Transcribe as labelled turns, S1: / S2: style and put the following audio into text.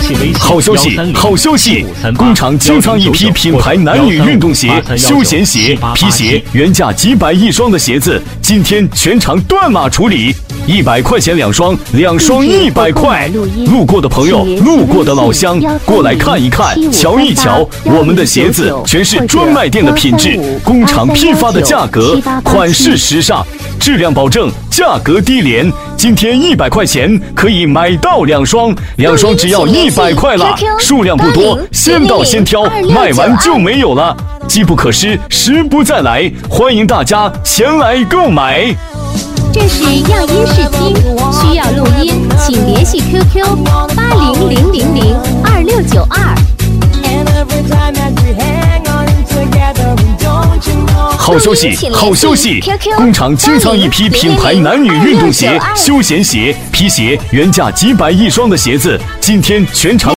S1: 好消息，好消息！工厂精藏一批品牌男女运动鞋、休闲鞋、皮鞋，原价几百一双的鞋子，今天全场断码处理，100块钱2双，2双100块。路过的朋友，路过的老乡，过来看一看，瞧一瞧，我们的鞋子全是专卖店的品质，工厂批发的价格，款式时尚，质量保证，价格低廉。今天100块钱可以买到2双，2双只要100块了，数量不多，先到先挑，卖完就没有了。机不可失，时不再来，欢迎大家前来购买。
S2: 这是样音试听，需要录音，请联系 QQ8000026992。
S1: 好消息，好消息！工厂精藏一批品牌男女运动鞋、休闲鞋、皮鞋，原价几百一双的鞋子，今天全场